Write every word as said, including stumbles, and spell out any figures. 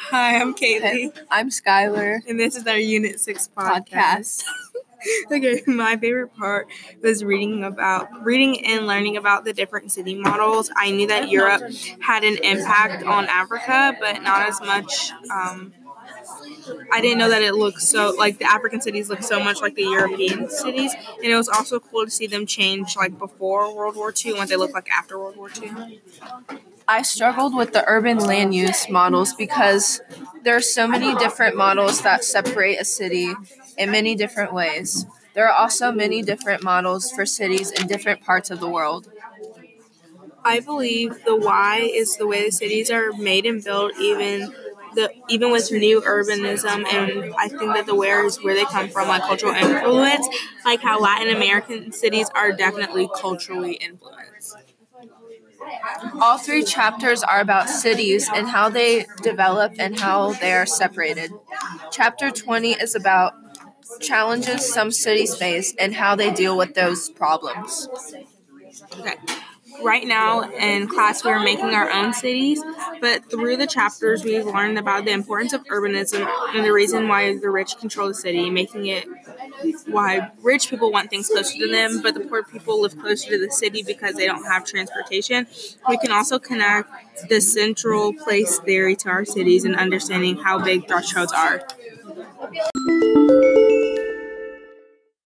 Hi, I'm Kaylee. I'm Skylar. And this is our Unit six podcast. Podcast. Okay, my favorite part was reading about reading and learning about the different city models. I knew that Europe had an impact on Africa, but not as much. Um, I didn't know that it looked so, like, the African cities look so much like the European cities. And it was also cool to see them change, like, before World War Two and what they look like after World War Two. I struggled with the urban land use models because there are so many different models that separate a city in many different ways. There are also many different models for cities in different parts of the world. I believe the why is the way the cities are made and built, even the even with new urbanism, and I think that the where is where they come from, like cultural influence, like how Latin American cities are definitely culturally influenced. All three chapters are about cities and how they develop and how they are separated. Chapter twenty is about challenges some cities face and how they deal with those problems. Okay. Right now in class we're making our own cities, but through the chapters we've learned about the importance of urbanism and the reason why the rich control the city, making it why rich people want things closer to them, but the poor people live closer to the city because they don't have transportation. We can also connect the central place theory to our cities and understanding how big thresholds are.